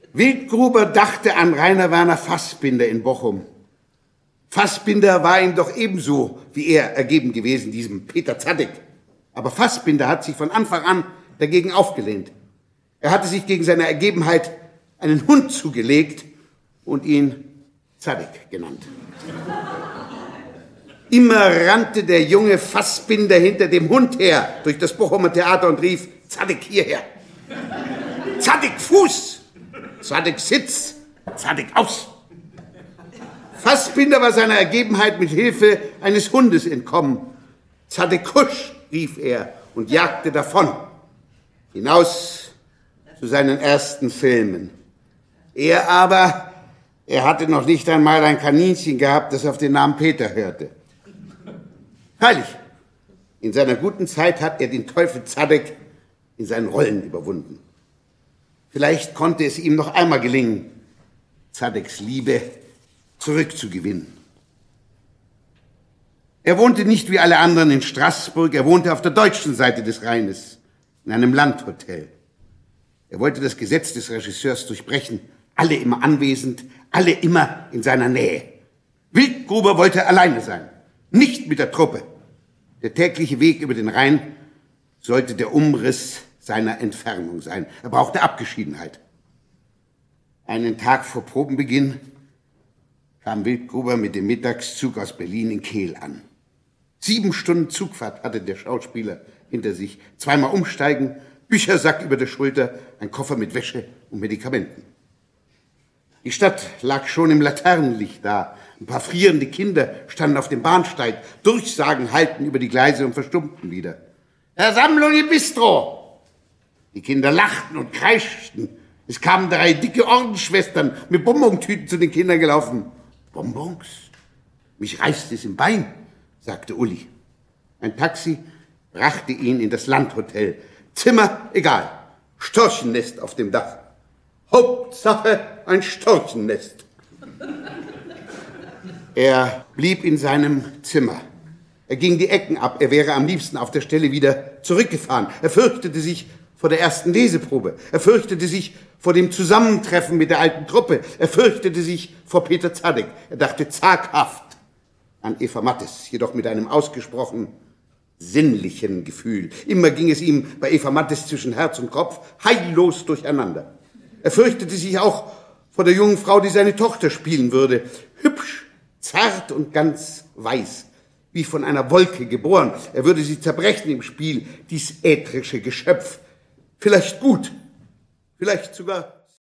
Wildgruber dachte an Rainer Werner Fassbinder in Bochum. Fassbinder war ihm doch ebenso wie er ergeben gewesen, diesem Peter Zadek. Aber Fassbinder hat sich von Anfang an dagegen aufgelehnt. Er hatte sich gegen seine Ergebenheit einen Hund zugelegt und ihn Zadek genannt. Immer rannte der junge Fassbinder hinter dem Hund her durch das Bochumer Theater und rief: Zadek hierher, Zadek Fuß, Zadek Sitz, Zadek aus. Fassbinder war seiner Ergebenheit mit Hilfe eines Hundes entkommen. Zadek Kusch, rief er und jagte davon, hinaus zu seinen ersten Filmen. Er hatte noch nicht einmal ein Kaninchen gehabt, das auf den Namen Peter hörte. Freilich, in seiner guten Zeit hat er den Teufel Zadek in seinen Rollen überwunden. Vielleicht konnte es ihm noch einmal gelingen, Zadeks Liebe zurückzugewinnen. Er wohnte nicht wie alle anderen in Straßburg, er wohnte auf der deutschen Seite des Rheines, in einem Landhotel. Er wollte das Gesetz des Regisseurs durchbrechen, alle immer anwesend, alle immer in seiner Nähe. Wildgruber wollte alleine sein, nicht mit der Truppe. Der tägliche Weg über den Rhein sollte der Umriss seiner Entfernung sein. Er brauchte Abgeschiedenheit. Einen Tag vor Probenbeginn kam Wildgruber mit dem Mittagszug aus Berlin in Kehl an. 7 Stunden Zugfahrt hatte der Schauspieler hinter sich. 2-mal umsteigen, Büchersack über der Schulter, ein Koffer mit Wäsche und Medikamenten. Die Stadt lag schon im Laternenlicht da. Ein paar frierende Kinder standen auf dem Bahnsteig. Durchsagen halten über die Gleise und verstummten wieder. Versammlung im Bistro! Die Kinder lachten und kreischten. Es kamen 3 dicke Ordensschwestern mit Bonbontüten zu den Kindern gelaufen. Bonbons? Mich reißt es im Bein, sagte Uli. Ein Taxi brachte ihn in das Landhotel. Zimmer, egal. Storchennest auf dem Dach. Hauptsache ein Storchennest. Er blieb in seinem Zimmer. Er ging die Ecken ab. Er wäre am liebsten auf der Stelle wieder zurückgefahren. Er fürchtete sich vor der ersten Leseprobe. Er fürchtete sich vor dem Zusammentreffen mit der alten Truppe. Er fürchtete sich vor Peter Zadek. Er dachte zaghaft an Eva Mattes, jedoch mit einem ausgesprochen sinnlichen Gefühl. Immer ging es ihm bei Eva Mattes zwischen Herz und Kopf heillos durcheinander. Er fürchtete sich auch vor der jungen Frau, die seine Tochter spielen würde. Hübsch, zart und ganz weiß, wie von einer Wolke geboren. Er würde sie zerbrechen im Spiel, dies ätherische Geschöpf. Vielleicht gut, vielleicht sogar